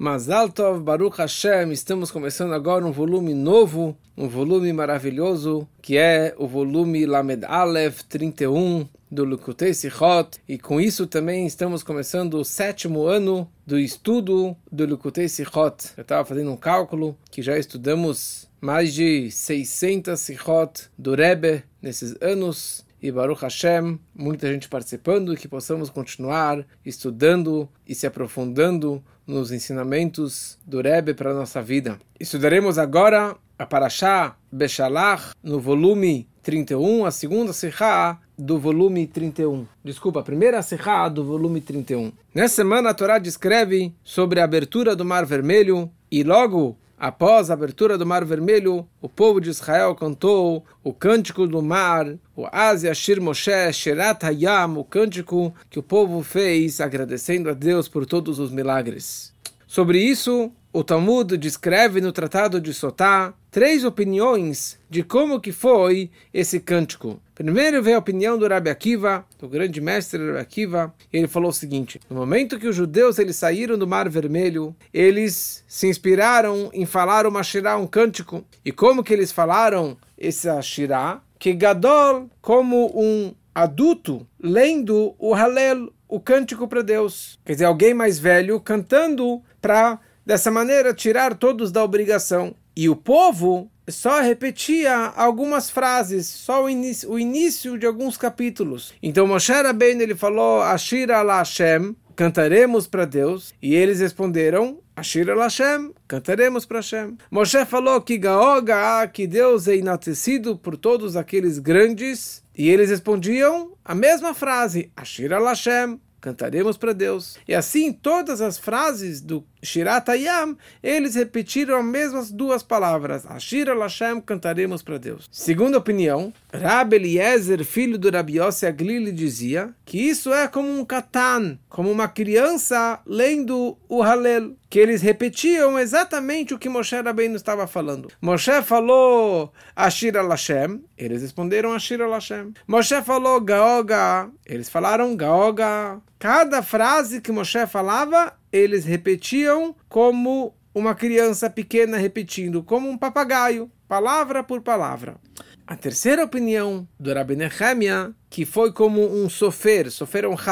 Mazal Tov, Baruch Hashem, estamos começando agora um volume novo, um volume maravilhoso, que é o volume Lamed Aleph 31 do Likutei Sichot, e com isso também estamos começando o 7º ano do estudo do Likutei Sichot. Eu estava fazendo um cálculo que já estudamos mais de 600 Sichot do Rebbe nesses anos, e Baruch Hashem, muita gente participando, e que possamos continuar estudando e se aprofundando nos ensinamentos do Rebbe para a nossa vida. Estudaremos agora a Parashá Beshalach no volume 31, a segunda Sechá do volume 31. Desculpa, a primeira Sechá do volume 31. Nessa semana a Torá descreve sobre a abertura do Mar Vermelho e logo após a abertura do Mar Vermelho, o povo de Israel cantou o Cântico do Mar, o Az Yashir Moshe Shirat Hayam, o cântico que o povo fez agradecendo a Deus por todos os milagres. Sobre isso, o Talmud descreve no Tratado de Sotá 3 opiniões de como que foi esse cântico. Primeiro vem a opinião do Rabbi Akiva, do grande mestre Rabbi Akiva. Ele falou o seguinte: no momento que os judeus eles saíram do Mar Vermelho, eles se inspiraram em falar uma shirá, um cântico. E como que eles falaram essa shirá? Que Gadol, como um adulto, lendo o Halel, o cântico para Deus. Quer dizer, alguém mais velho cantando para, dessa maneira, tirar todos da obrigação. E o povo só repetia algumas frases, só o início de alguns capítulos. Então Moshe Rabbeinu ele falou Ashir ala Hashem, cantaremos para Deus, e eles responderam Ashir ala Hashem, cantaremos para Hashem. Moshe falou que Gaoga, que Deus é enaltecido por todos aqueles grandes, e eles respondiam a mesma frase Ashir ala Hashem, cantaremos para Deus. E assim, todas as frases do Shirat Hayam, eles repetiram as mesmas duas palavras. Ashir al-Hashem, cantaremos para Deus. Segunda opinião, Rabbi Eliezer, filho do Rabbi Yossi Aglili, dizia que isso é como um katan, como uma criança lendo o Halel, que eles repetiam exatamente o que Moshe Rabbeinu estava falando. Moshe falou Ashir al-Hashem, eles responderam Ashir al-Hashem. Moshe falou Gaoga, eles falaram Gaoga. Cada frase que Moshe falava, eles repetiam como uma criança pequena repetindo, como um papagaio, palavra por palavra. A terceira opinião do Rabbi Nehemia, que foi como um sofer é um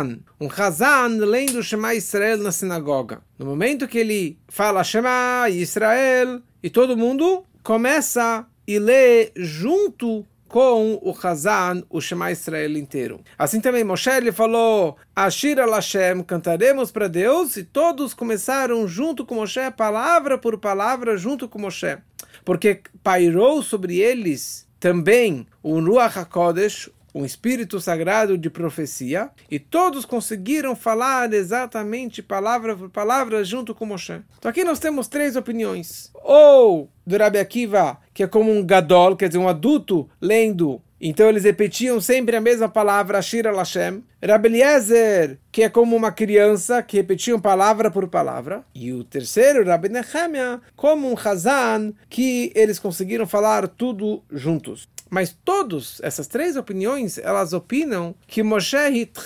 Hazan lendo Shema Israel na sinagoga. No momento que ele fala Shema Israel, e todo mundo começa e lê junto com o Hazan, o Shema Israel inteiro. Assim também Moshe ele falou Ashir al-Hashem, cantaremos para Deus, e todos começaram junto com Moshe, palavra por palavra junto com Moshe. Porque pairou sobre eles também o Ruach HaKodesh, um espírito sagrado de profecia, e todos conseguiram falar exatamente palavra por palavra junto com Moshe. Então aqui nós temos 3 opiniões. Ou do Rabbi Akiva, que é como um gadol, quer dizer, um adulto lendo, então eles repetiam sempre a mesma palavra, Ashir al-Hashem. Rabbi Eliezer, que é como uma criança, que repetiam palavra por palavra. E o terceiro, Rabbi Nehemia, como um Hazan, que eles conseguiram falar tudo juntos. Mas todas essas 3 opiniões, elas opinam que Moshe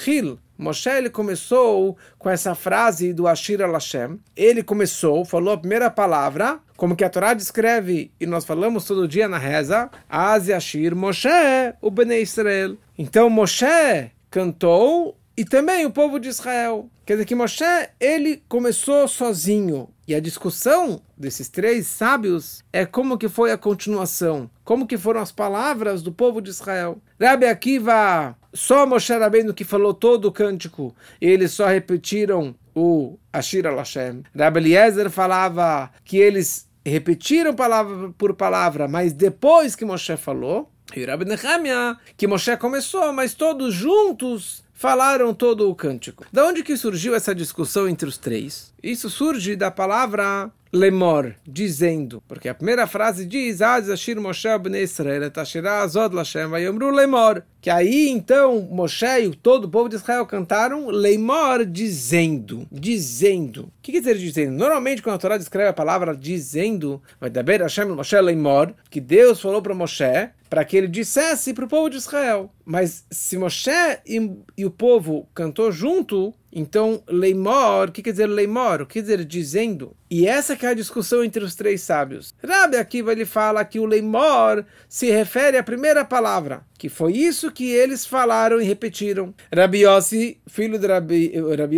ele começou com essa frase do Ashir al-Hashem. Ele começou, falou a primeira palavra, como que a Torá descreve, e nós falamos todo dia na reza, Az Yashir Moshe, o Bnei Israel. Então Moshe cantou, e também o povo de Israel. Quer dizer que Moshe, ele começou sozinho. E a discussão desses 3 sábios é como que foi a continuação, como que foram as palavras do povo de Israel. Rabbi Akiva, só Moshe Rabbeinu que falou todo o cântico, e eles só repetiram o Ashir al-Hashem. Rabbi Eliezer falava que eles repetiram palavra por palavra, mas depois que Moshe falou. E Rabbi Nehemia, que Moshe começou, mas todos juntos falaram todo o cântico. Da onde que surgiu essa discussão entre os 3? Isso surge da palavra lemor, dizendo, porque a primeira frase diz Az Ashir Moshe bnei Israel et Ashirah azod Lashem vayomru lemor, que aí então Moshe e todo o povo de Israel cantaram lemor, dizendo. O que quer dizer dizendo? Normalmente quando a Torá descreve a palavra dizendo, vai daber Hashem Moshe lemor, que Deus falou para Moshe para que ele dissesse para o povo de Israel. Mas se Moshe e o povo cantou junto, Então, leimor, o que quer dizer leimor? O que quer dizer dizendo? E essa que é a discussão entre os três sábios. Rabi Akiva, ele fala que o leimor se refere à primeira palavra, que foi isso que eles falaram e repetiram. Rabi Yossi, filho de Rabi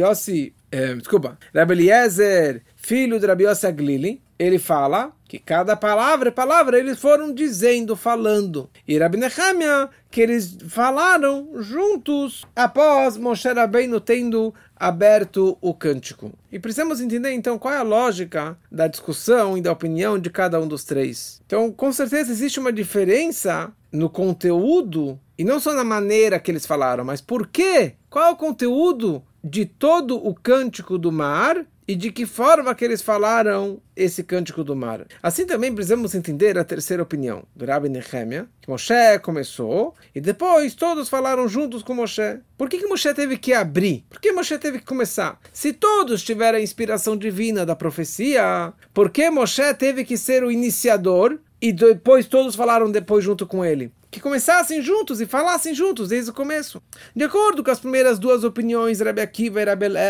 Eliezer, filho de Rabi Yossi Aglili, ele fala que cada palavra eles foram dizendo, falando. E Rabi Nehemia, que eles falaram juntos após Moshe Rabbeinu tendo aberto o cântico. E precisamos entender, então, qual é a lógica da discussão e da opinião de cada um dos três. Então, com certeza, existe uma diferença no conteúdo, e não só na maneira que eles falaram, mas por quê? Qual é o conteúdo de todo o cântico do mar e de que forma que eles falaram esse cântico do mar. Assim também precisamos entender a terceira opinião do Rabi Nehemia, que Moshe começou e depois todos falaram juntos com Moshe. Por que Moshe teve que abrir? Por que Moshe teve que começar? Se todos tiveram a inspiração divina da profecia, por que Moshe teve que ser o iniciador e depois todos falaram depois junto com ele? Que começassem juntos e falassem juntos desde o começo. De acordo com as primeiras duas opiniões, Rabi Akiva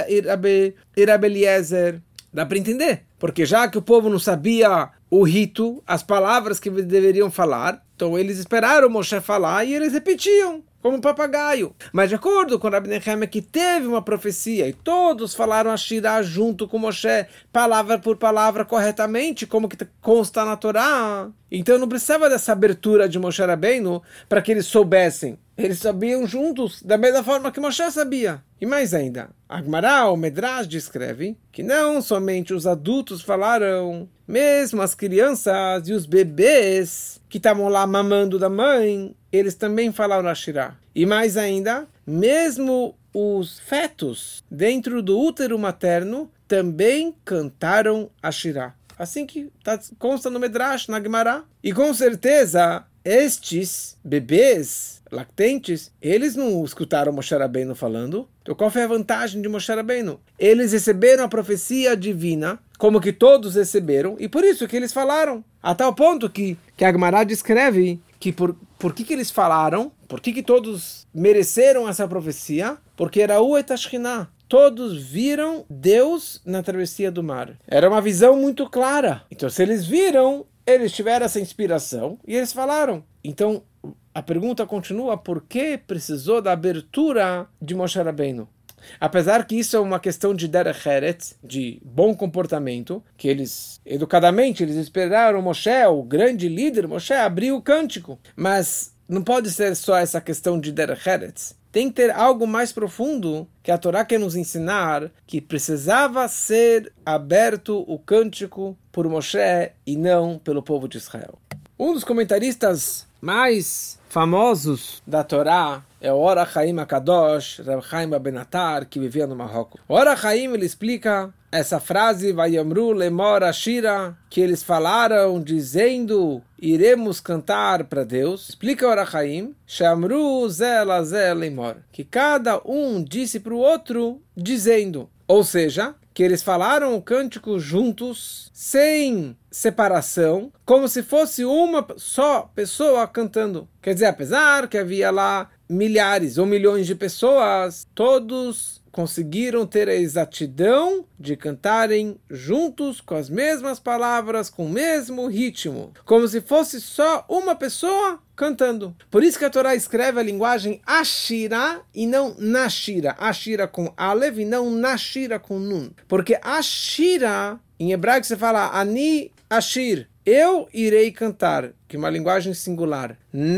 e Rabi Eliezer, dá para entender. Porque já que o povo não sabia o rito, as palavras que deveriam falar, então eles esperaram Moshe falar e eles repetiam, como um papagaio. Mas de acordo com Rabi Nehemia, que teve uma profecia e todos falaram a Shirah junto com Moshe, palavra por palavra, corretamente, como que consta na Torá. Então não precisava dessa abertura de Moshe Rabbeinu para que eles soubessem. Eles sabiam juntos, da mesma forma que Moshe sabia. E mais ainda, a Gemara, o Medrash, descreve que não somente os adultos falaram, mesmo as crianças e os bebês que estavam lá mamando da mãe, eles também falaram a Shirah. E mais ainda, mesmo os fetos dentro do útero materno também cantaram a Shirah. Assim que consta no Medrash, na Gemara. E com certeza, estes bebês lactentes, eles não escutaram Moshe Rabbeinu falando. Então qual foi a vantagem de Moshe Rabbeinu? Eles receberam a profecia divina, como que todos receberam, e por isso que eles falaram. A tal ponto que a Gemara descreve que por que eles falaram, por que todos mereceram essa profecia? Porque Ra'u et Ashkinah. Todos viram Deus na travessia do mar. Era uma visão muito clara. Então, se eles viram, eles tiveram essa inspiração e eles falaram. Então, a pergunta continua, por que precisou da abertura de Moshe Rabbeinu? Apesar que isso é uma questão de derech eretz, de bom comportamento, que eles, educadamente, eles esperaram Moshe, o grande líder, Moshe, abrir o cântico. Mas não pode ser só essa questão de derech eretz. Tem que ter algo mais profundo que a Torá quer nos ensinar, que precisava ser aberto o cântico por Moshe e não pelo povo de Israel. Um dos comentaristas mais famosos da Torá é o Or HaChaim HaKadosh, Reb Chaim Abenatar, que vivia no Marrocos. O Or HaChaim, ele explica essa frase, Vayamru lemor Ashira, que eles falaram dizendo, iremos cantar para Deus. Explica o Or HaChaim, Shamru ze la ze lemor, que cada um disse para o outro dizendo. Ou seja, que eles falaram o cântico juntos, sem separação, como se fosse uma só pessoa cantando. Quer dizer, apesar que havia lá milhares ou milhões de pessoas, todos conseguiram ter a exatidão de cantarem juntos, com as mesmas palavras, com o mesmo ritmo, como se fosse só uma pessoa cantando. Por isso que a Torá escreve a linguagem Ashira e não Nashira. Ashira com Aleph e não Nashira com Nun. Porque Ashira, em hebraico você fala Ani Ashir, eu irei cantar, que é uma linguagem singular.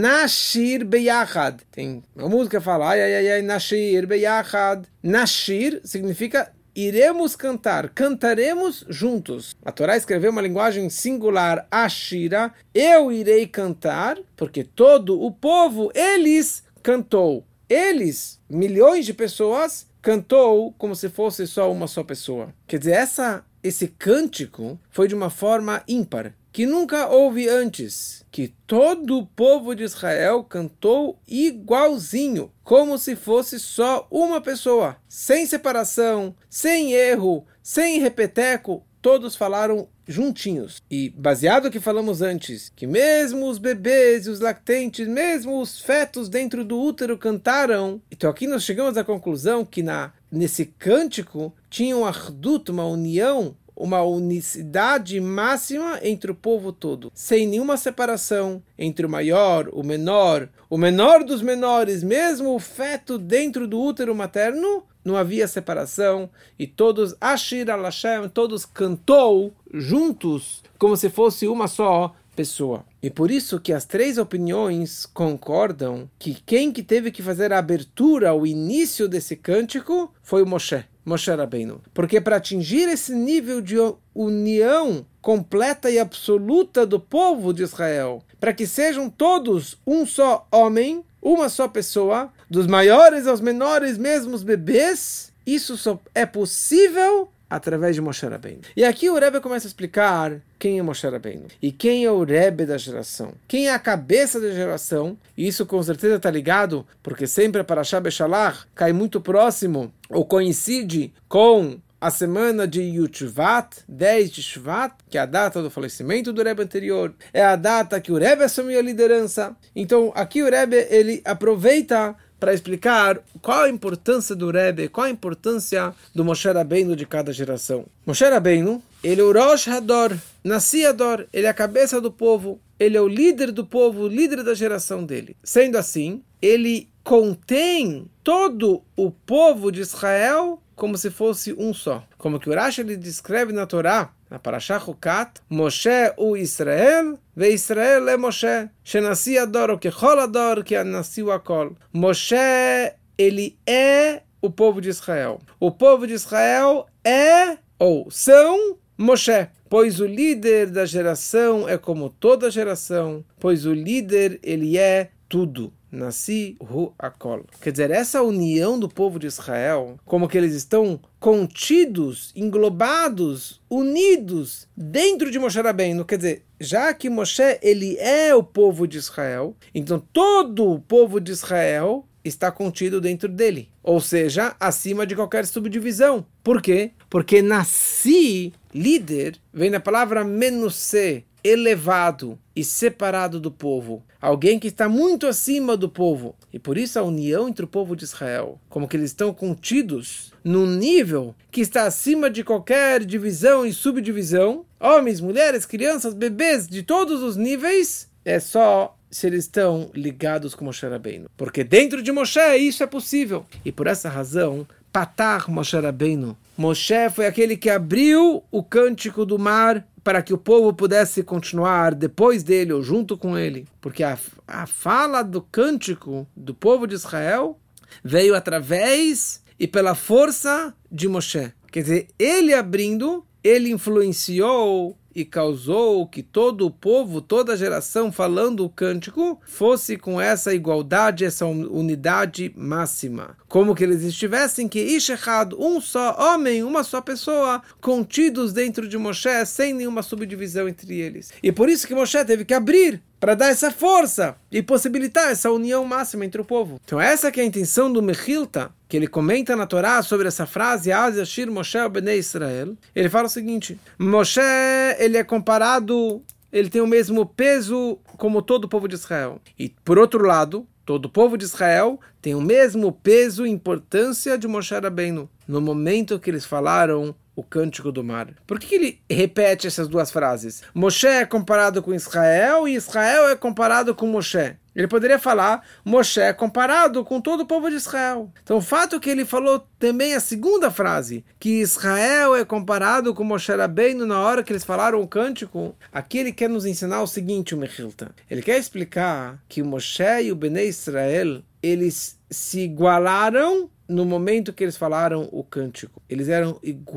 Nashir beyachad. Tem uma música que fala, ai, Nashir beyachad. Nashir significa iremos cantar, cantaremos juntos. A Torá escreveu uma linguagem singular, Ashira, eu irei cantar, porque todo o povo, eles cantou. Eles, milhões de pessoas, cantou como se fosse só uma só pessoa. Quer dizer, esse cântico foi de uma forma ímpar, que nunca houve antes, que todo o povo de Israel cantou igualzinho, como se fosse só uma pessoa, sem separação, sem erro, sem repeteco, todos falaram juntinhos. E baseado no que falamos antes, que mesmo os bebês e os lactentes, mesmo os fetos dentro do útero cantaram, então aqui nós chegamos à conclusão que nesse cântico tinha um ardut, uma união, uma unicidade máxima entre o povo todo, sem nenhuma separação entre o maior, o menor dos menores, mesmo o feto dentro do útero materno, não havia separação, e todos, Ashir al Hashem, todos cantou juntos, como se fosse uma só pessoa. E por isso que as três opiniões concordam que quem que teve que fazer a abertura, o início desse cântico, foi o Moshe Rabbeinu. Porque para atingir esse nível de união completa e absoluta do povo de Israel, para que sejam todos um só homem, uma só pessoa, dos maiores aos menores, mesmo os bebês, isso só é possível através de Moshe Rabbeinu. E aqui o Rebbe começa a explicar quem é Moshe Rabbeinu e quem é o Rebbe da geração, quem é a cabeça da geração. E isso com certeza está ligado, porque sempre a Parashá Beshalach cai muito próximo ou coincide com a semana de Yud Shvat, 10 de Shvat, que é a data do falecimento do Rebbe anterior, é a data que o Rebbe assumiu a liderança. Então aqui o Rebbe ele aproveita para explicar qual a importância do Rebbe, qual a importância do Moshe Rabbeinu de cada geração. Moshe Rabbeinu, ele é o Rosh Hador, Nasci Hador, ele é a cabeça do povo, ele é o líder do povo, o líder da geração dele. Sendo assim, ele contém todo o povo de Israel como se fosse um só. Como que o Rashi ele descreve na Torá, na Parashá Chukat, Moshe u Israel, ve Israel é Moshe, shenasi ador o kechol ador, que nasci o akol. Moshe, ele é o povo de Israel. O povo de Israel é, ou são, Moshe. Pois o líder da geração é como toda geração, pois o líder, ele é tudo. Nasci hu akol. Quer dizer, essa união do povo de Israel, como que eles estão contidos, englobados, unidos dentro de Moshe Rabbeinu. Quer dizer, já que Moshe ele é o povo de Israel, então todo o povo de Israel está contido dentro dele. Ou seja, acima de qualquer subdivisão. Por quê? Porque nasci, líder, vem da palavra menusé, elevado e separado do povo. Alguém que está muito acima do povo. E por isso a união entre o povo de Israel, como que eles estão contidos num nível que está acima de qualquer divisão e subdivisão, homens, mulheres, crianças, bebês, de todos os níveis, é só se eles estão ligados com Moshe Rabbeinu. Porque dentro de Moshe isso é possível. E por essa razão, Patach Moshe Rabbeinu. Moshe foi aquele que abriu o cântico do mar para que o povo pudesse continuar depois dele ou junto com ele. Porque a fala do cântico do povo de Israel veio através e pela força de Moshe. Quer dizer, ele abrindo, ele influenciou e causou que todo o povo, toda a geração falando o cântico fosse com essa igualdade, essa unidade máxima. Como que eles estivessem que Ish Echad, um só homem, uma só pessoa, contidos dentro de Moshe, sem nenhuma subdivisão entre eles. E por isso que Moshe teve que abrir para dar essa força e possibilitar essa união máxima entre o povo. Então essa que é a intenção do Mechilta, que ele comenta na Torá sobre essa frase, Az Yashir Moshe Bnei Israel. Ele fala o seguinte, Moshe, ele é comparado, ele tem o mesmo peso como todo o povo de Israel. E por outro lado, todo o povo de Israel tem o mesmo peso e importância de Moshe Rabbeinu, no momento que eles falaram o cântico do mar. Por que ele repete essas duas frases? Moshe é comparado com Israel e Israel é comparado com Moshe. Ele poderia falar Moshe é comparado com todo o povo de Israel. Então o fato que ele falou também a segunda frase, que Israel é comparado com Moshe Rabbeinu na hora que eles falaram o cântico, aqui ele quer nos ensinar o seguinte, o Mechilta. Ele quer explicar que o Moshe e o Bnei Israel, eles se igualaram no momento que eles falaram o cântico. Eles eram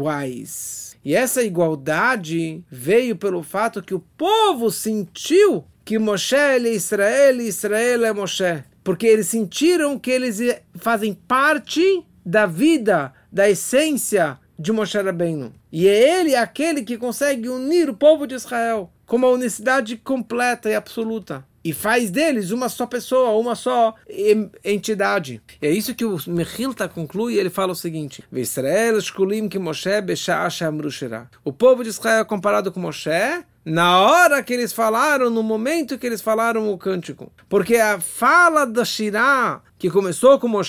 iguais. E essa igualdade veio pelo fato que o povo sentiu que Moshe é Israel e Israel é Moshe. Porque eles sentiram que eles fazem parte da vida, da essência de Moshe Rabbeinu. E é ele aquele que consegue unir o povo de Israel com uma unicidade completa e absoluta. E faz deles uma só pessoa, uma só entidade. E é isso que o Mechilta conclui, ele fala o seguinte, o povo de Israel é comparado com Moshe na hora que eles falaram, no momento que eles falaram o cântico. Porque a fala da Shirah, que começou com Moshe,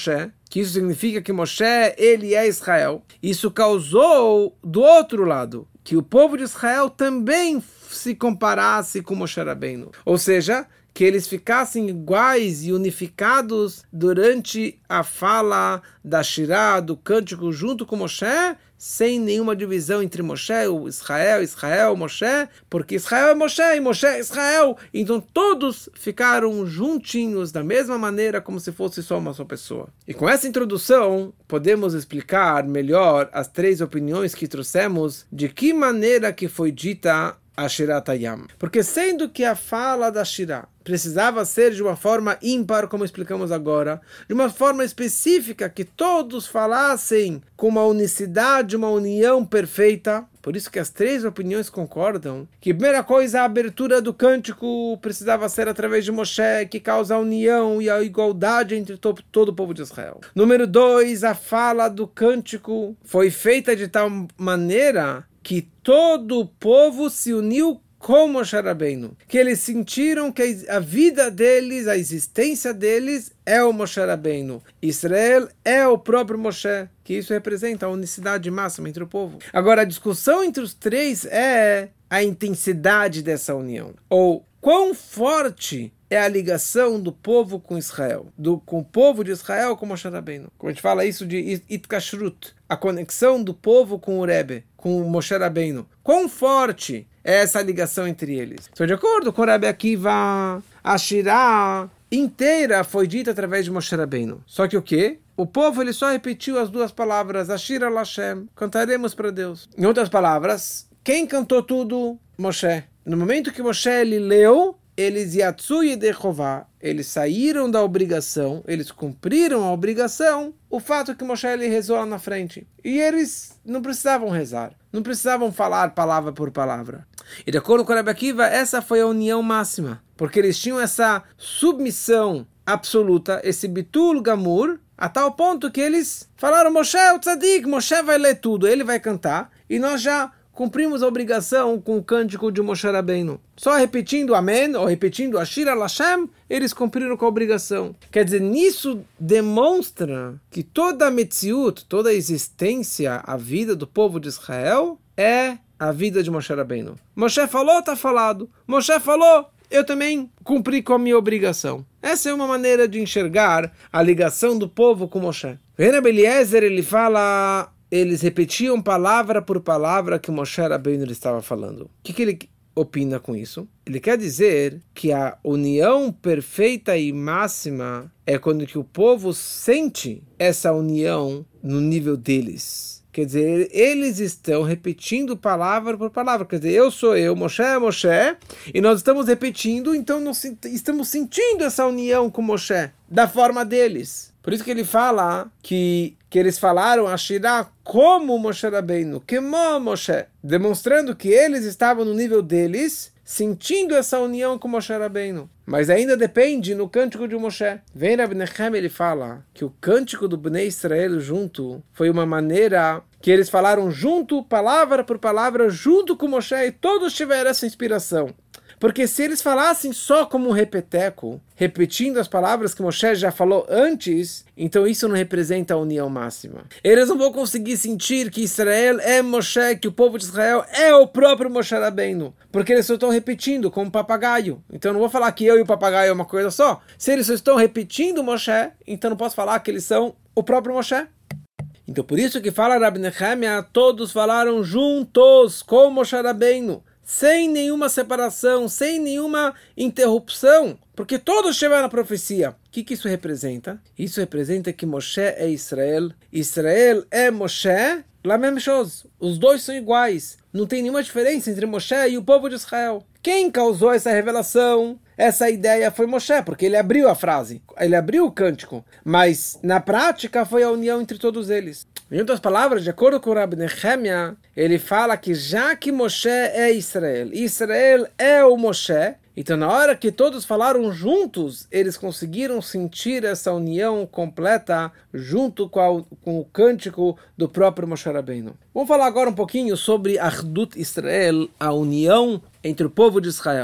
que isso significa que Moshe, ele é Israel. Isso causou, do outro lado, que o povo de Israel também se comparasse com Moshe Rabbeinu. Ou seja, que eles ficassem iguais e unificados durante a fala da Shirá, do cântico, junto com Moshe, sem nenhuma divisão entre Moshe, o Israel, Moshe, porque Israel é Moshe e Moshe é Israel. Então todos ficaram juntinhos da mesma maneira, como se fosse só uma só pessoa. E com essa introdução, podemos explicar melhor as três opiniões que trouxemos de que maneira que foi dita a Shirat Hayam. Porque sendo que a fala da Shirá precisava ser de uma forma ímpar, como explicamos agora, de uma forma específica, que todos falassem com uma unicidade, uma união perfeita. Por isso que as três opiniões concordam que, primeira coisa, a abertura do cântico precisava ser através de Moshe, que causa a união e a igualdade entre todo o povo de Israel. Número 2, a fala do cântico foi feita de tal maneira que todo o povo se uniu com Moshe Rabbeinu, que eles sentiram que a vida deles, a existência deles é o Moshe Rabbeinu. Israel é o próprio Moshe, que isso representa a unicidade máxima entre o povo. Agora, a discussão entre os três é a intensidade dessa união, ou quão forte é a ligação do povo com Israel, com o povo de Israel com Moshe Rabbeinu. Como a gente fala isso de Itkashrut, a conexão do povo com o Rebbe, com o Moshe Rabbeinu. Quão forte é essa ligação entre eles? Então, de acordo com o Rabbi Akiva, a Shirá inteira foi dita através de Moshe Rabbeinu. Só que o quê? O povo ele só repetiu as duas palavras, Ashira Lashem, cantaremos para Deus. Em outras palavras, quem cantou tudo? Moshe. No momento que Moshe ele leu, eles Yatsu Yedechová, eles saíram da obrigação, eles cumpriram a obrigação, o fato que Moshe ele rezou lá na frente. E eles não precisavam rezar, não precisavam falar palavra por palavra. E de acordo com o Rabbi Akiva, essa foi a união máxima, porque eles tinham essa submissão absoluta, esse bitul gamur, a tal ponto que eles falaram, Moshe é o tzadik, Moshe vai ler tudo, ele vai cantar, e nós já cumprimos a obrigação com o cântico de Moshe Rabbeinu. Só repetindo Amém, ou repetindo Ashira Lashem, eles cumpriram com a obrigação. Quer dizer, nisso demonstra que toda a Metziut, toda a existência, a vida do povo de Israel, é a vida de Moshe Rabbeinu. Moshe falou, está falado. Moshe falou, eu também cumpri com a minha obrigação. Essa é uma maneira de enxergar a ligação do povo com Moshe. O Rabbi Eliezer, ele fala, eles repetiam palavra por palavra que Moshe Rabbeinu estava falando. O que ele opina com isso? Ele quer dizer que a união perfeita e máxima é quando que o povo sente essa união no nível deles. Quer dizer, eles estão repetindo palavra por palavra. Quer dizer, eu sou eu, Moshe é Moshe, e nós estamos repetindo, então nós estamos sentindo essa união com Moshe, da forma deles. Por isso que ele fala que eles falaram a Shirá como Moshe Rabbeinu, como Moshe, demonstrando que eles estavam no nível deles, sentindo essa união com Moshe Rabbeinu. Mas ainda depende no cântico de Moshe. Vem Rabbi Nechem, ele fala que o cântico do Bnei Israel junto foi uma maneira que eles falaram junto, palavra por palavra, junto com Moshe, e todos tiveram essa inspiração. Porque se eles falassem só como um repeteco, repetindo as palavras que Moshe já falou antes, então isso não representa a união máxima. Eles não vão conseguir sentir que Israel é Moshe, que o povo de Israel é o próprio Moshe Rabbeinu, porque eles só estão repetindo como um papagaio. Então eu não vou falar que eu e o papagaio é uma coisa só. Se eles só estão repetindo Moshe, então não posso falar que eles são o próprio Moshe. Então por isso que fala Rabbi Nehemia, todos falaram juntos com Moshe Rabbeinu, sem nenhuma separação, sem nenhuma interrupção, porque todos tiveram a profecia. O que isso representa? Isso representa que Moshe é Israel, Israel é Moshe, la même chose. Os dois são iguais. Não tem nenhuma diferença entre Moshe e o povo de Israel. Quem causou essa revelação, essa ideia foi Moshe, porque ele abriu a frase, ele abriu o cântico, mas na prática foi a união entre todos eles. Em outras palavras, de acordo com o Rabbi Nehemia, ele fala que já que Moshe é Israel, Israel é o Moshe, então na hora que todos falaram juntos, eles conseguiram sentir essa união completa junto com o cântico do próprio Moshe Rabbeinu. Vamos falar agora um pouquinho sobre Achdut Israel, a união entre o povo de Israel.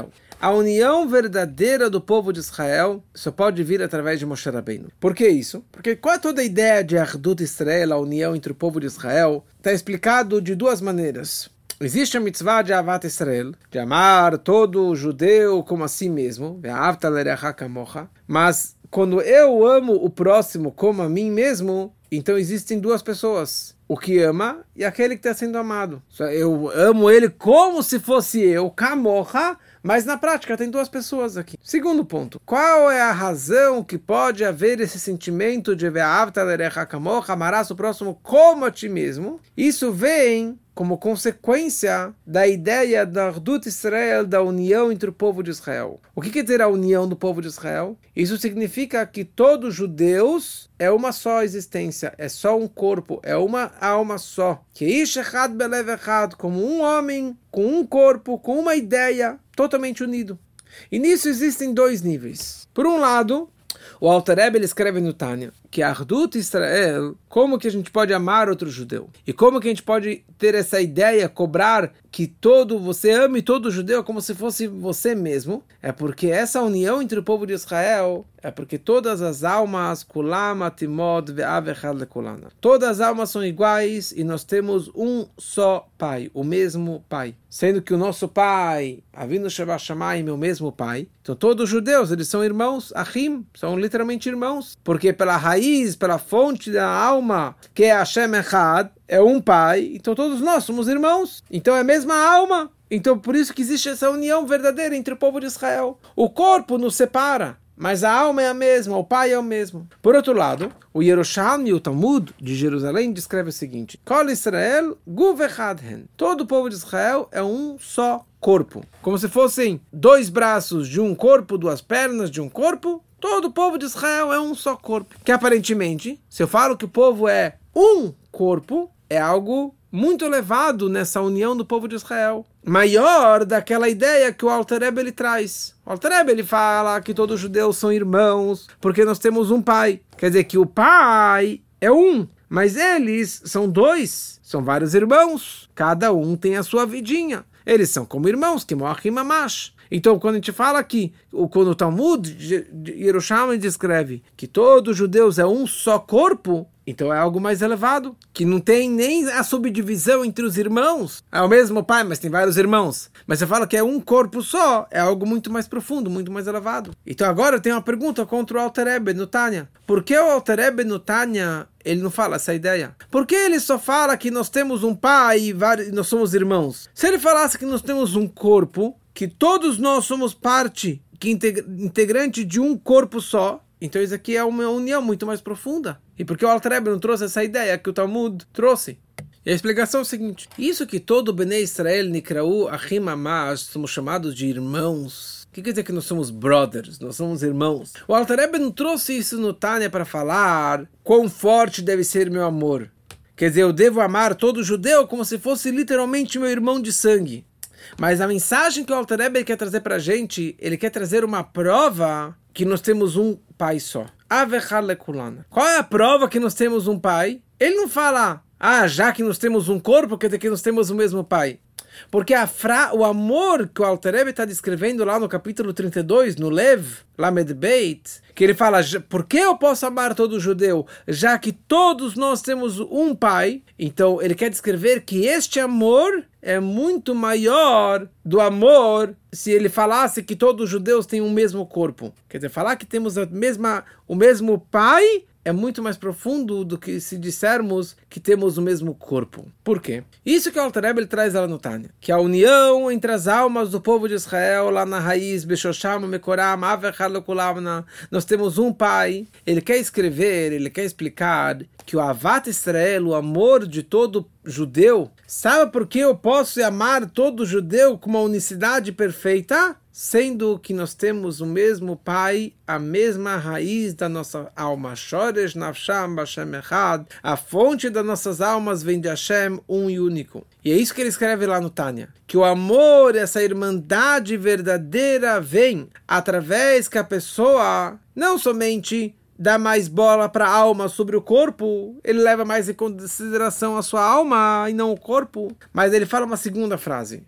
a união verdadeira do povo de Israel só pode vir através de Moshe Rabbeinu. Por que isso? Porque qual é toda a ideia de Ardut Israel, a união entre o povo de Israel? Está explicado de duas maneiras. Existe a mitzvah de Avat Israel, de amar todo judeu como a si mesmo, mas quando eu amo o próximo como a mim mesmo, então existem duas pessoas, o que ama e aquele que está sendo amado. Eu amo ele como se fosse eu, kamocha, mas na prática tem duas pessoas aqui. Segundo ponto, qual é a razão que pode haver esse sentimento de amarás o próximo como a ti mesmo? Isso vem como consequência da ideia da Ardut Israel, da união entre o povo de Israel. O que quer dizer a união do povo de Israel? Isso significa que todos os judeus é uma só existência, é só um corpo, é uma alma só. Que ish echad belev echad, como um homem, com um corpo, com uma ideia, totalmente unido. E nisso existem dois níveis. Por um lado, o Alter Rebbe ele escreve no Tânia que a Ardut Israel, como que a gente pode amar outro judeu? E como que a gente pode ter essa ideia, cobrar que você ame todo judeu como se fosse você mesmo? É porque essa união entre o povo de Israel é porque todas as almas, kulam atimod ve'av echad lekulana. Todas as almas são iguais e nós temos um só pai, o mesmo pai. Sendo que o nosso pai, Avinu Shebashamayim, é o mesmo pai. Então todos os judeus, eles são irmãos, Achim, são literalmente irmãos. Porque pela raiz, pela fonte da alma, que é Hashem Echad, é um pai, então todos nós somos irmãos. Então é a mesma alma. Então por isso que existe essa união verdadeira entre o povo de Israel. O corpo nos separa, mas a alma é a mesma, o pai é o mesmo. Por outro lado, o Yerushalmi, o Talmud de Jerusalém, descreve o seguinte: Kol Israel guv echad hen. Todo o povo de Israel é um só corpo. Como se fossem dois braços de um corpo, duas pernas de um corpo. Todo o povo de Israel é um só corpo. Que aparentemente, se eu falo que o povo é um corpo, é algo muito elevado nessa união do povo de Israel. Maior daquela ideia que o Alter Rebbe ele traz. O Alter Rebbe ele fala que todos os judeus são irmãos, porque nós temos um pai. Quer dizer que o pai é um, mas eles são dois, são vários irmãos. Cada um tem a sua vidinha. Eles são como irmãos, que morrem mamash. Então, quando a gente fala aqui, quando o Talmud de Yerushalmi descreve que todos os judeus é um só corpo, então é algo mais elevado, que não tem nem a subdivisão entre os irmãos. É o mesmo pai, mas tem vários irmãos. Mas você fala que é um corpo só, é algo muito mais profundo, muito mais elevado. Então agora eu tenho uma pergunta contra o Alter Rebbe no Tânia. Por que o Alter Rebbe no Tânia, ele não fala essa ideia? Por que ele só fala que nós temos um pai e nós somos irmãos? Se ele falasse que nós temos um corpo, que todos nós somos parte, integrante de um corpo só, então isso aqui é uma união muito mais profunda. E por que o Alter Rebbe não trouxe essa ideia que o Talmud trouxe? E a explicação é o seguinte: isso que todo Bnei Israel, Nikrau, Achim Mamash, somos chamados de irmãos. O que quer dizer que nós somos brothers, nós somos irmãos? O Alter Rebbe não trouxe isso no Tânia para falar quão forte deve ser meu amor. Quer dizer, eu devo amar todo judeu como se fosse literalmente meu irmão de sangue. Mas a mensagem que o Alter Rebbe quer trazer para a gente, ele quer trazer uma prova que nós temos um pai só. Qual é a prova que nós temos um pai? Ele não fala, já que nós temos um corpo, quer dizer que nós temos o mesmo pai. Porque o amor que o Alter Rebbe está descrevendo lá no capítulo 32, no Lev, Lamed Beit, que ele fala, por que eu posso amar todo judeu, já que todos nós temos um pai? Então ele quer descrever que este amor é muito maior do amor se ele falasse que todos os judeus têm o mesmo corpo. Quer dizer, falar que temos o mesmo pai é muito mais profundo do que se dissermos que temos o mesmo corpo. Por quê? Isso que o Alter Rebbe traz lá no Tânia, que a união entre as almas do povo de Israel, lá na raiz, Beshosham, Mekoram, Avechad Lekulamna, nós temos um pai. Ele quer escrever, ele quer explicar que o Avat Israel, o amor de todo judeu, sabe por que eu posso amar todo judeu com uma unicidade perfeita? Sendo que nós temos o mesmo pai, a mesma raiz da nossa alma. Shoresh nafsham b'Hashem echad. A fonte das nossas almas vem de Hashem, um e único. E é isso que ele escreve lá no Tânia. Que o amor, essa irmandade verdadeira vem através que a pessoa não somente dá mais bola para a alma sobre o corpo, ele leva mais em consideração a sua alma e não o corpo. Mas ele fala uma segunda frase.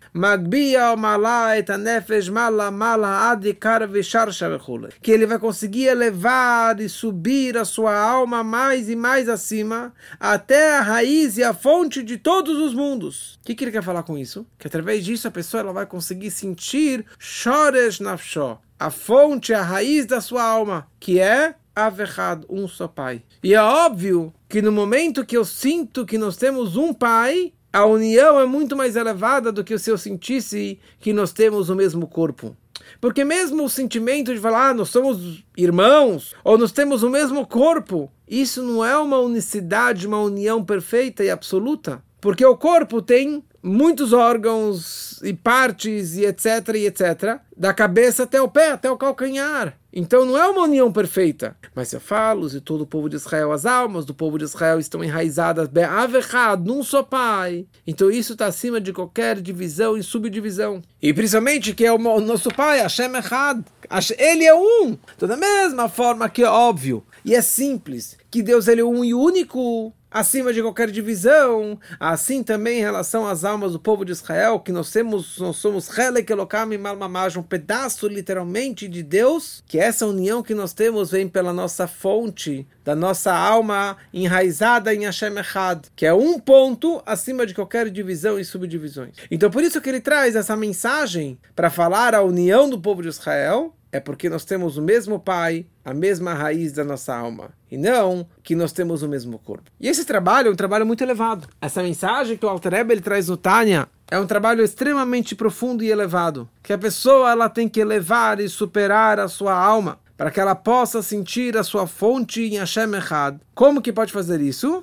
Que ele vai conseguir elevar e subir a sua alma mais e mais acima, até a raiz e a fonte de todos os mundos. O que ele quer falar com isso? Que através disso a pessoa ela vai conseguir sentir Shoresh Nafsho, a fonte, a raiz da sua alma, que é Avechad, um só pai. E é óbvio que no momento que eu sinto que nós temos um pai, a união é muito mais elevada do que se eu sentisse que nós temos o mesmo corpo. Porque mesmo o sentimento de falar, nós somos irmãos, ou nós temos o mesmo corpo, isso não é uma unicidade, uma união perfeita e absoluta. Porque o corpo tem muitos órgãos e partes e etc, da cabeça até o pé, até o calcanhar. Então não é uma união perfeita. Mas eu falo, e todo o povo de Israel, as almas do povo de Israel estão enraizadas num só pai. Então isso está acima de qualquer divisão e subdivisão. E principalmente que é o nosso pai, Hashem Echad. Ele é um. Então da mesma forma que é óbvio e é simples que Deus ele é um e único, acima de qualquer divisão, assim também em relação às almas do povo de Israel, que nós somos Helek Elokam Imal Mamash, um pedaço literalmente de Deus, que essa união que nós temos vem pela nossa fonte, da nossa alma enraizada em Hashem Echad, que é um ponto acima de qualquer divisão e subdivisões. Então por isso que ele traz essa mensagem para falar a união do povo de Israel, é porque nós temos o mesmo pai, a mesma raiz da nossa alma, e não que nós temos o mesmo corpo. E esse trabalho é um trabalho muito elevado. Essa mensagem que o Alter Rebbe ele traz no Tânia é um trabalho extremamente profundo e elevado, que a pessoa ela tem que elevar e superar a sua alma, para que ela possa sentir a sua fonte em Hashem Echad. Como que pode fazer isso?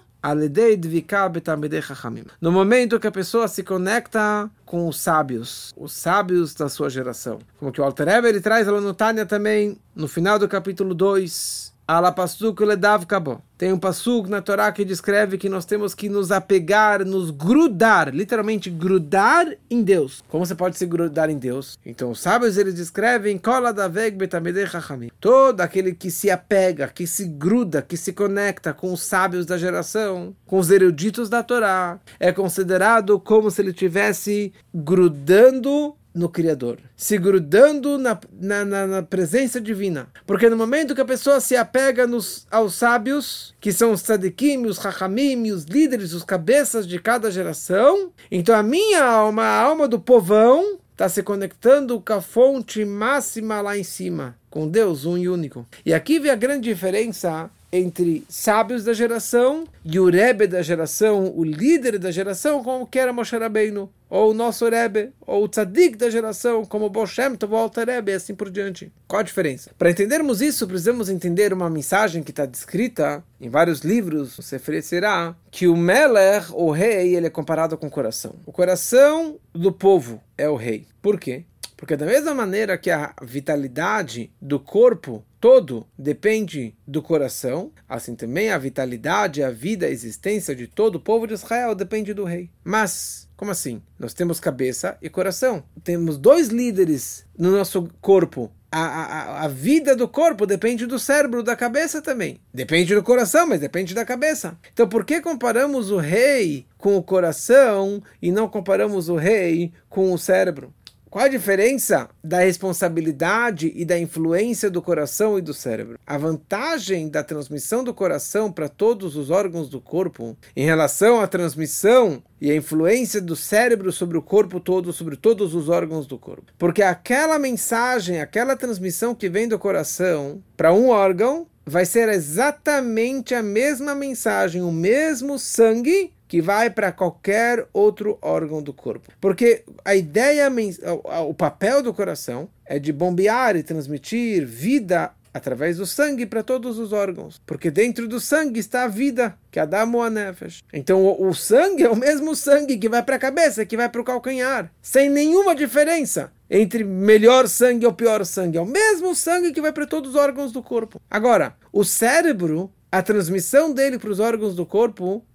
No momento que a pessoa se conecta com os sábios da sua geração. Como que o Alter Rebbe ele traz ela no Tânia também, no final do capítulo 2, tem um pasuk na Torá que descreve que nós temos que nos apegar, nos grudar, literalmente grudar em Deus. Como você pode se grudar em Deus? Então os sábios eles descrevem todo aquele que se apega, que se gruda, que se conecta com os sábios da geração, com os eruditos da Torá, é considerado como se ele estivesse grudando no Criador, se grudando na presença divina. Porque no momento que a pessoa se apega aos sábios, que são os tzadikim, os chachamim, os líderes, os cabeças de cada geração, então a minha alma, a alma do povão, está se conectando com a fonte máxima lá em cima, com Deus, um e único. E aqui vem a grande diferença entre sábios da geração e o Rebbe da geração, o líder da geração, como que era Moshe Rabbeinu, ou o nosso Rebbe, ou o Tzadik da geração, como o Baal Shem Tov, o Alter Rebbe, e assim por diante. Qual a diferença? Para entendermos isso, precisamos entender uma mensagem que está descrita em vários livros, se oferecerá, que o Melech, o rei, ele é comparado com o coração. O coração do povo é o rei. Por quê? Porque da mesma maneira que a vitalidade do corpo todo depende do coração, assim também a vitalidade, a vida, a existência de todo o povo de Israel depende do rei. Mas, como assim? Nós temos cabeça e coração. Temos dois líderes no nosso corpo. A vida do corpo depende do cérebro, da cabeça também. Depende do coração, mas depende da cabeça. Então por que comparamos o rei com o coração e não comparamos o rei com o cérebro? Qual a diferença da responsabilidade e da influência do coração e do cérebro? A vantagem da transmissão do coração para todos os órgãos do corpo em relação à transmissão e a influência do cérebro sobre o corpo todo, sobre todos os órgãos do corpo. Porque aquela mensagem, aquela transmissão que vem do coração para um órgão vai ser exatamente a mesma mensagem, o mesmo sangue que vai para qualquer outro órgão do corpo. Porque a ideia, o papel do coração é de bombear e transmitir vida através do sangue para todos os órgãos. Porque dentro do sangue está a vida, que é Adam HaNefesh. Então o sangue é o mesmo sangue que vai para a cabeça, que vai para o calcanhar. Sem nenhuma diferença entre melhor sangue ou pior sangue. É o mesmo sangue que vai para todos os órgãos do corpo. Agora, o cérebro, a transmissão dele para os órgãos do corpo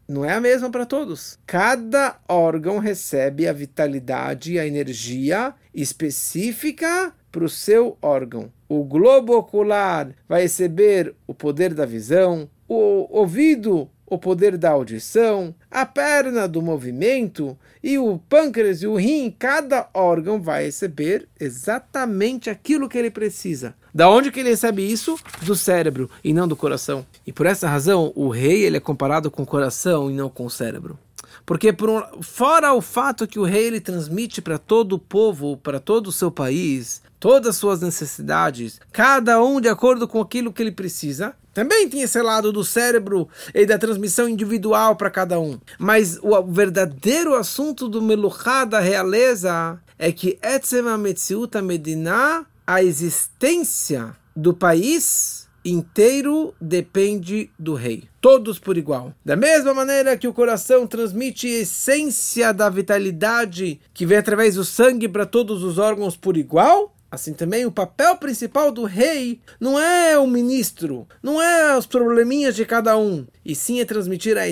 não é a mesma para todos. Cada órgão recebe a vitalidade e a energia específica para o seu órgão. O globo ocular vai receber o poder da visão, o ouvido, o poder da audição, a perna do movimento e o pâncreas e o rim, cada órgão vai receber exatamente aquilo que ele precisa. Da onde que ele recebe isso? Do cérebro e não do coração. E por essa razão, o rei ele é comparado com o coração e não com o cérebro. Porque fora o fato que o rei ele transmite para todo o povo, para todo o seu país, todas as suas necessidades, cada um de acordo com aquilo que ele precisa, também tem esse lado do cérebro e da transmissão individual para cada um. Mas o verdadeiro assunto do Meluchá, da realeza, é que Etzem HaMetziut HaMedinah, a existência do país inteiro depende do rei. Todos por igual. Da mesma maneira que o coração transmite a essência da vitalidade que vem através do sangue para todos os órgãos por igual, assim também o papel principal do rei não é o ministro, não é os probleminhas de cada um, e sim é transmitir a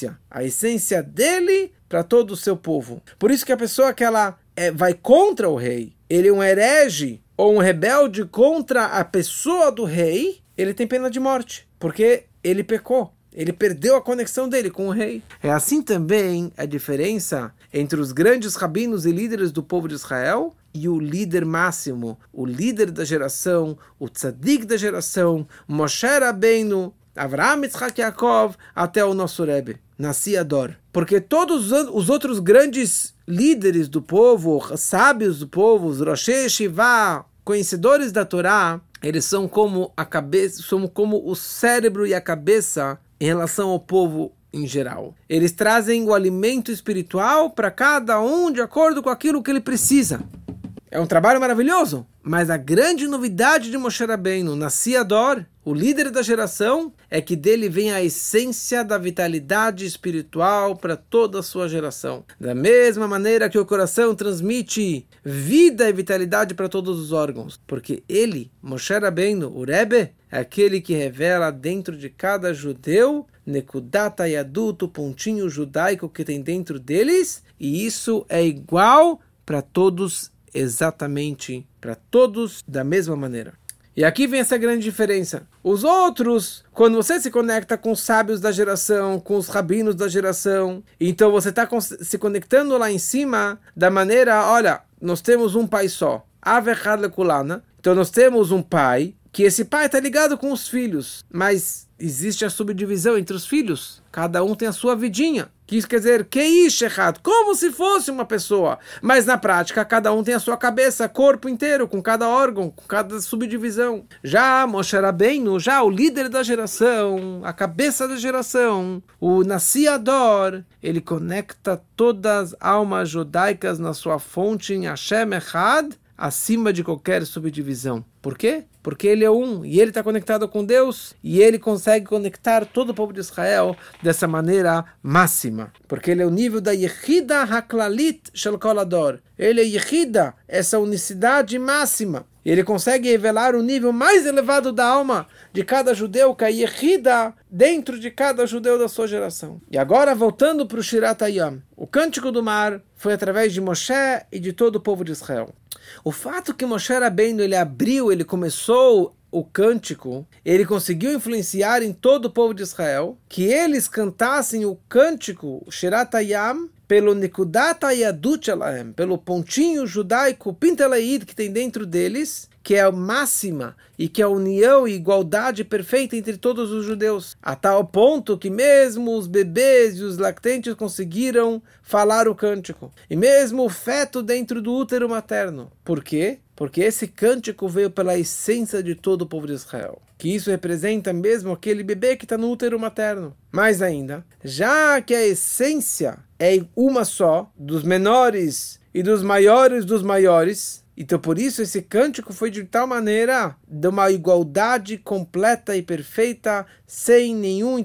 essência dele para todo o seu povo. Por isso que a pessoa que ela vai contra o rei, ele é um herege ou um rebelde contra a pessoa do rei, ele tem pena de morte, porque ele pecou. Ele perdeu a conexão dele com o rei. É assim também a diferença entre os grandes rabinos e líderes do povo de Israel e o líder máximo, o líder da geração, o tzadik da geração, Moshe Rabbeinu, Avraham, Yitzhak, Yaakov, até o nosso Rebbe, Nassi Ador. Porque todos os outros grandes líderes do povo, sábios do povo, os Rosh Yeshiva, conhecedores da Torá, eles são como a cabeça, são como o cérebro e a cabeça em relação ao povo em geral. Eles trazem o alimento espiritual para cada um de acordo com aquilo que ele precisa. É um trabalho maravilhoso, mas a grande novidade de Moshe Rabbeinu, Nassi Ador, o líder da geração, é que dele vem a essência da vitalidade espiritual para toda a sua geração. Da mesma maneira que o coração transmite vida e vitalidade para todos os órgãos, porque ele, Moshe Rabbeinu, o Rebbe, é aquele que revela dentro de cada judeu Nekudat Hayadut, o pontinho judaico que tem dentro deles, e isso é igual para todos, exatamente para todos da mesma maneira. E aqui vem essa grande diferença. Os outros, quando você se conecta com os sábios da geração, com os rabinos da geração, então você está se conectando lá em cima da maneira, olha, nós temos um pai só, Av Echad Lekulana, então nós temos um pai, que esse pai está ligado com os filhos, mas existe a subdivisão entre os filhos, cada um tem a sua vidinha. Que isso quer dizer, Keish Echad, como se fosse uma pessoa, mas na prática cada um tem a sua cabeça, corpo inteiro, com cada órgão, com cada subdivisão. Já Moshe Rabbeinu, já o líder da geração, a cabeça da geração, o Nassi Ador, ele conecta todas as almas judaicas na sua fonte em Hashem Echad, acima de qualquer subdivisão. Por quê? Porque ele é um, e ele está conectado com Deus, e ele consegue conectar todo o povo de Israel dessa maneira máxima. Porque ele é o nível da Yechida HaKlalit Shel Kol Ador. Ele é Yechida, essa unicidade máxima. Ele consegue revelar o nível mais elevado da alma de cada judeu, que é Yechida, dentro de cada judeu da sua geração. E agora, voltando para o Shirat Hayam, o Cântico do Mar foi através de Moshe e de todo o povo de Israel. O fato que Moshe Rabbeinu, ele começou o cântico, ele conseguiu influenciar em todo o povo de Israel, que eles cantassem o cântico, o Shirat Hayam, pelo Nekudat Hayadut Shelahem, pelo pontinho judaico Pinteleid que tem dentro deles, que é a máxima e que é a união e igualdade perfeita entre todos os judeus. A tal ponto que mesmo os bebês e os lactentes conseguiram falar o cântico. E mesmo o feto dentro do útero materno. Por quê? Porque esse cântico veio pela essência de todo o povo de Israel. Que isso representa mesmo aquele bebê que está no útero materno. Mais ainda, já que a essência é uma só, dos menores e dos maiores, então por isso esse cântico foi de tal maneira de uma igualdade completa e perfeita, sem nenhuma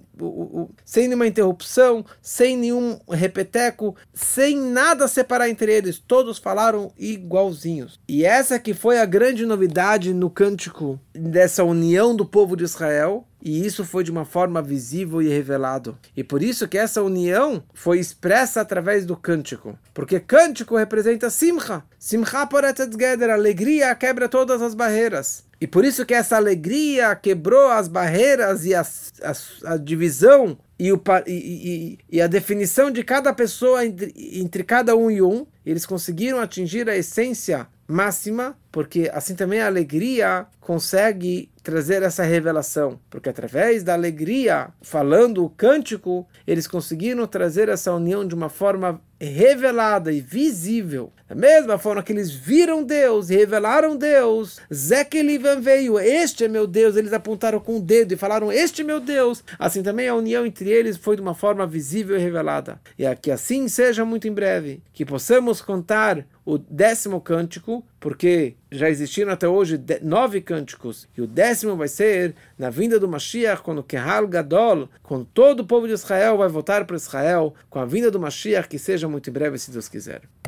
interrupção, sem nenhum repeteco, sem nada separar entre eles, todos falaram igualzinhos. E essa que foi a grande novidade no cântico dessa união do povo de Israel, e isso foi de uma forma visível e revelado. E por isso que essa união foi expressa através do cântico. Porque cântico representa simcha. Simcha poretet geder, alegria quebra todas as barreiras. E por isso que essa alegria quebrou as barreiras e a divisão e a definição de cada pessoa entre cada um e um. Eles conseguiram atingir a essência máxima, porque assim também a alegria consegue trazer essa revelação, porque através da alegria, falando o cântico, eles conseguiram trazer essa união de uma forma revelada e visível. Da mesma forma que eles viram Deus e revelaram Deus, Zekelivan veio, este é meu Deus, eles apontaram com o dedo e falaram, este é meu Deus. Assim também a união entre eles foi de uma forma visível e revelada. E que assim seja muito em breve, que possamos contar o 10º cântico, porque já existiram até hoje 9 cânticos, e o 10º vai ser na vinda do Mashiach, quando Kehal Gadol, com todo o povo de Israel vai voltar para Israel, com a vinda do Mashiach, que seja muito em breve, se Deus quiser.